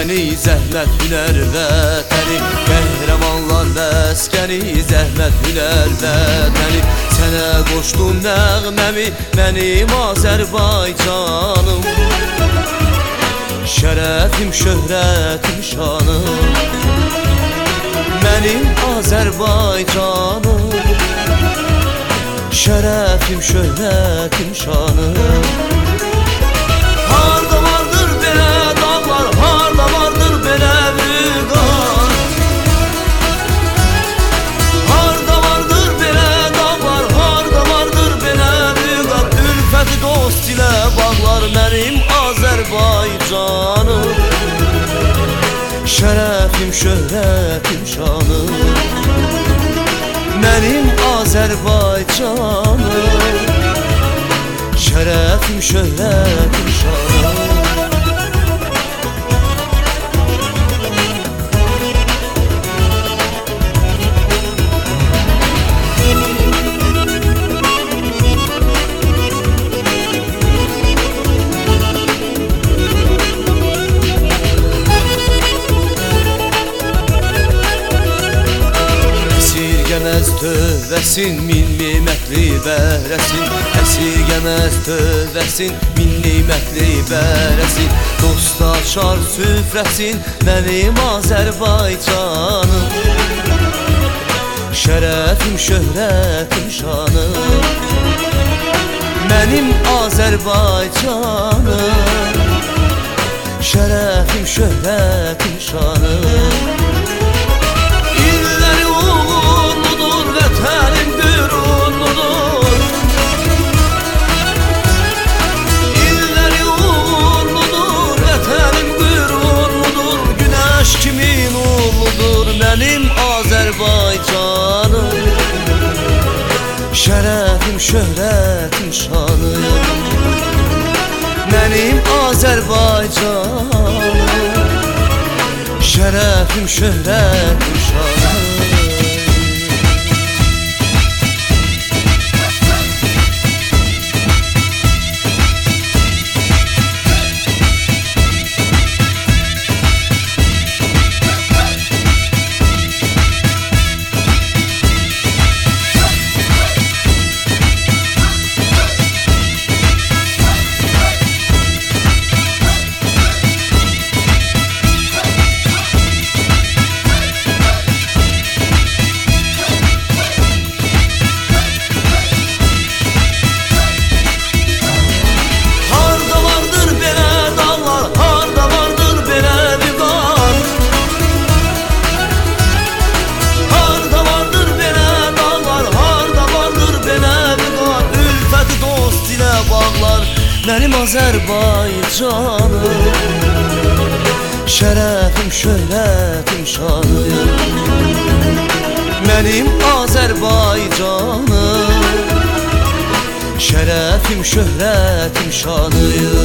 məskəni, zəhmət, hünər, vətəni. Qəhrəmanlar məskəni, zəhmət, hünər, vətəni. Sənə qoşdum nəğməmi, mənim Azərbaycanım. Şərəfim, şöhrətim, şanım, mənim Azərbaycanım. Şərəfim, şöhrətim, şanım. Harda vardır belə dağlar, harda vardır belə vüqar. Harda vardır belə dağlar, harda vardır belə vüqar. Ülfəti dost ilə bağlar mənim Azərbaycanım. Şərəfim, şöhrətim, şanım, mənim Azərbaycanım. Şərəfim, şöhrətim, şanım. Əsirgəməz tövbəsin, min nimətli bərəsin. Əsirgəməz tövbəsin, min nimətli bərəsin. Dost açar süfrəsin, mənim Azərbaycanım. Şərəfim, şöhrətim, şanım, mənim Azərbaycanım. Şərəfim, şöhrətim, şanım. Kimin uludur mənim Azərbaycanım. Şərəfim, şöhrətim, şanım, mənim Azərbaycanım. Şərəfim, şöhrətim, şanım. Mənim Azərbaycanım. Şərəfim, şöhrətim, şanım, mənim Azərbaycanım. Şərəfim, şöhrətim, şanım.